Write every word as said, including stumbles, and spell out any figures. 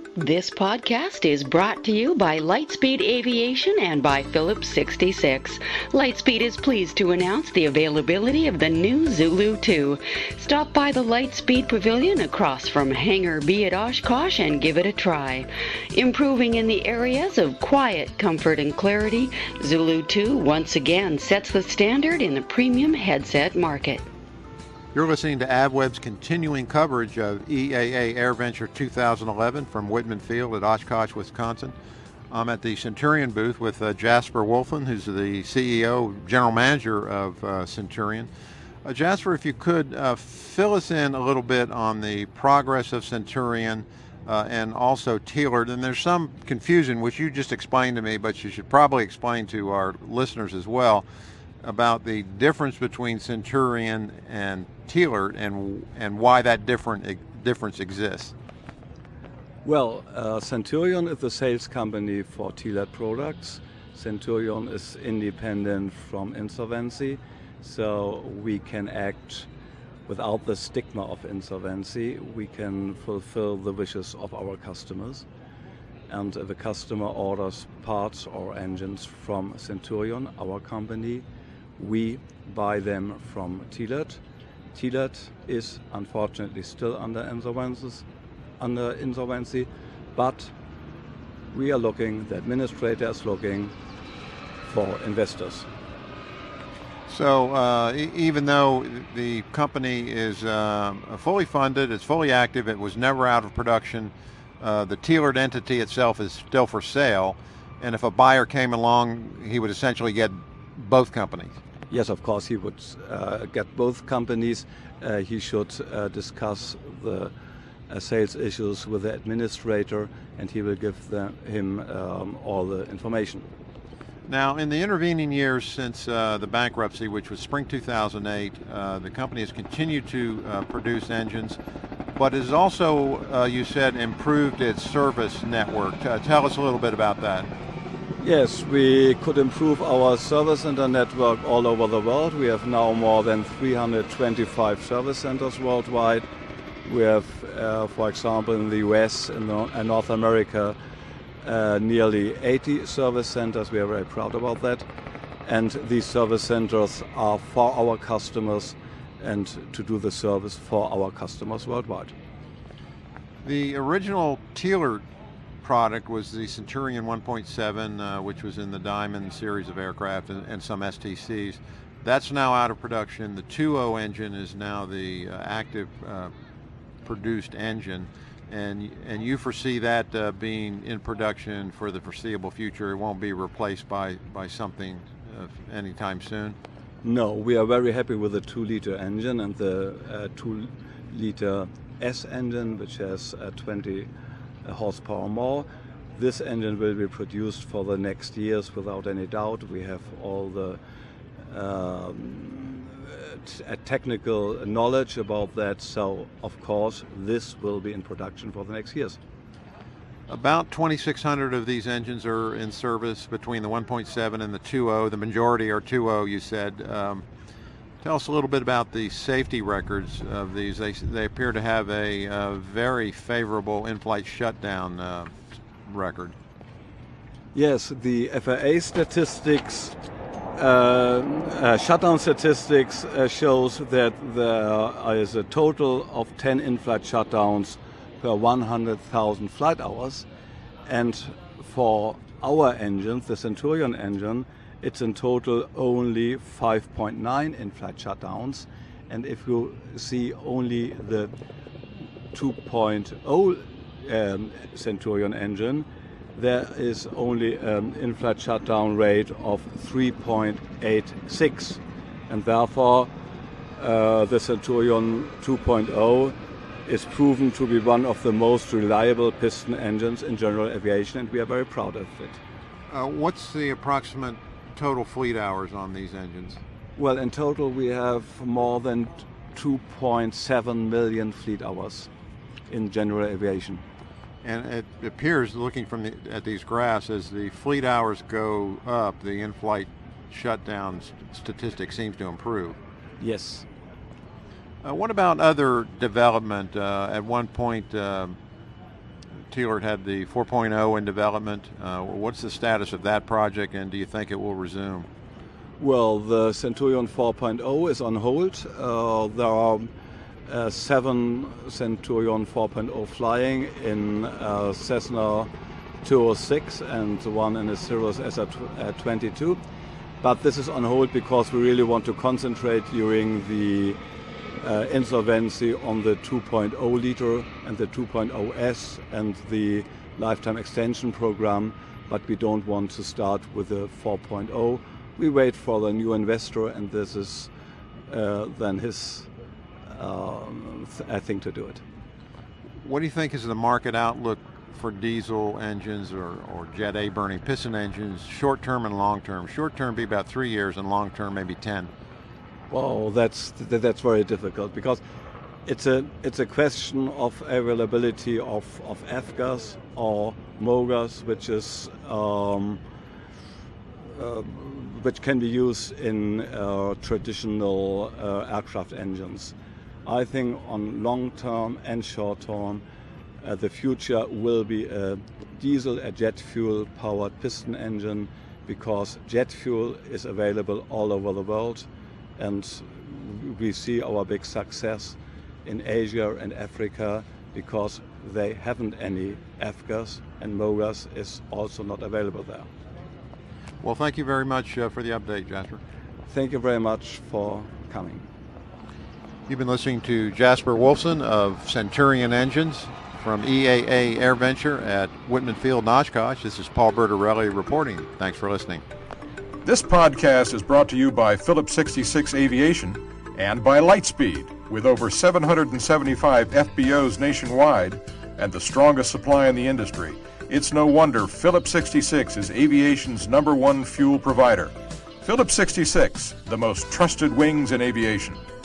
This podcast is brought to you by Lightspeed Aviation and by Phillips sixty-six. Lightspeed is pleased to announce the availability of the new Zulu two. Stop by the Lightspeed Pavilion across from Hangar B at Oshkosh and give it a try. Improving in the areas of quiet, comfort, and clarity, Zulu two once again sets the standard in the premium headset market. You're listening to AvWeb's continuing coverage of E A A AirVenture two thousand eleven from Whitman Field at Oshkosh, Wisconsin. I'm at the Centurion booth with uh, Jasper Wolfen, who's the C E O, General Manager of uh, Centurion. Uh, Jasper, if you could uh, fill us in a little bit on the progress of Centurion uh, and also Teelert. And there's some confusion, which you just explained to me, but you should probably explain to our listeners as well, about the difference between Centurion and Teelert and and why that different difference exists. Well, uh, Centurion is the sales company for Teelert products. Centurion is independent from insolvency, so we can act without the stigma of insolvency. We can fulfill the wishes of our customers. And if a customer orders parts or engines from Centurion, our company, we buy them from Teelert. Teelert is unfortunately still under insolvency, under insolvency, but we are looking, the administrator is looking for investors. So uh, e- even though the company is uh, fully funded, it's fully active, it was never out of production, uh, the Teelert entity itself is still for sale, and if a buyer came along, he would essentially get both companies. Yes, of course, he would uh, get both companies. Uh, he should uh, discuss the uh, sales issues with the administrator, and he will give them, him um, all the information. Now, in the intervening years since uh, the bankruptcy, which was spring two thousand eight, uh, the company has continued to uh, produce engines, but has also, uh, you said, improved its service network. Uh, tell us a little bit about that. Yes, we could improve our service center network all over the world. We have now more than three hundred twenty-five service centers worldwide. We have, uh, for example, in the U S and in North America, uh, nearly eighty service centers. We are very proud about that. And these service centers are for our customers and to do the service for our customers worldwide. The original Teelert product was the Centurion one point seven, uh, which was in the Diamond series of aircraft and, and some S T Cs. That's now out of production. The two point oh engine is now the uh, active uh, produced engine, and and you foresee that uh, being in production for the foreseeable future. It won't be replaced by, by something uh, anytime soon? No, we are very happy with the two liter engine and the uh, two liter S engine, which has uh, twenty horsepower more. This engine will be produced for the next years without any doubt. We have all the um, t- technical knowledge about that, so of course this will be in production for the next years. About twenty-six hundred of these engines are in service between the one point seven and the two point oh. The majority are two point oh, you said. Um, Tell us a little bit about the safety records of these. They, they appear to have a, uh very favorable in-flight shutdown uh, record. Yes, the F A A statistics, uh, uh, shutdown statistics uh, shows that there is a total of ten in-flight shutdowns per one hundred thousand flight hours. And for our engines, the Centurion engine, it's in total only five point nine in-flight shutdowns. And if you see only the two point oh um, Centurion engine, there is only an in-flight shutdown rate of three point eight six. And therefore, uh, the Centurion two point oh is proven to be one of the most reliable piston engines in general aviation, and we are very proud of it. Uh, what's the approximate total fleet hours on these engines? Well, in total we have more than two point seven million fleet hours in general aviation. And it appears, looking from the, at these graphs, as the fleet hours go up, the in-flight shutdown statistic seems to improve. Yes. Uh, what about other development? Uh, at one point, uh, Thielert had the four point oh in development. Uh, what's the status of that project, and do you think it will resume? Well, the Centurion four point oh is on hold. Uh, there are uh, seven Centurion four point oh flying in uh, Cessna two oh six and one in a Cirrus S R twenty-two. But this is on hold because we really want to concentrate during the uh, insolvency on the two point oh liter and the two point oh S and the lifetime extension program, but we don't want to start with the four point oh. We wait for the new investor, and this is uh, then his um, th- thing to do it. What do you think is the market outlook for diesel engines or, or Jet A burning piston engines, short term and long term? Short term be about three years, and long term maybe ten. Well, that's th- that's very difficult because it's a it's a question of availability of of F gas or MOGAS, which is um, uh, which can be used in uh, traditional uh, aircraft engines. I think on long term and short term, uh, the future will be a diesel, a jet fuel powered piston engine, because jet fuel is available all over the world, and we see our big success in Asia and Africa because they haven't any F gas, and MOGAS is also not available there. Well, thank you very much uh, for the update, Jasper. Thank you very much for coming. You've been listening to Jasper Wolfson of Centurion Engines from E A A AirVenture at Whitman Field in Oshkosh. This is Paul Bertorelli reporting. Thanks for listening. This podcast is brought to you by Phillips sixty-six Aviation and by Lightspeed, with over seven hundred seventy-five F B Os nationwide and the strongest supply in the industry. It's no wonder Phillips sixty-six is aviation's number one fuel provider. Phillips sixty-six, the most trusted wings in aviation.